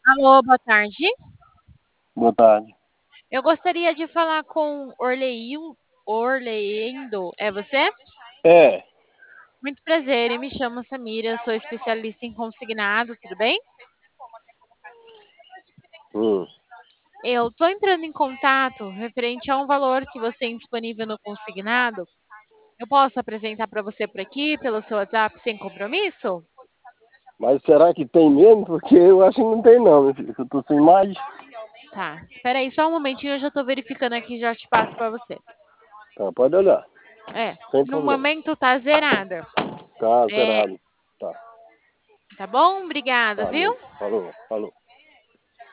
Alô, boa tarde. Boa tarde. Eu gostaria de falar com Orleindo. É você? É, Muito prazer, eu me chamo Samira, sou especialista em consignado, tudo bem? hum, Eu estou entrando em contato referente a um valor que você tem disponível no consignado. Eu posso apresentar para você por aqui, pelo seu WhatsApp, sem compromisso? mas será que tem mesmo? Porque eu acho que não tem não, meu filho, que eu tô sem imagem. Tá, espera aí só um momentinho, eu já estou verificando aqui e já te passo para você. Tá, pode olhar, É, sem no problema. momento tá zerada. Tá É, zerado. Tá, tá bom? Obrigada, viu? falou, falou, falou.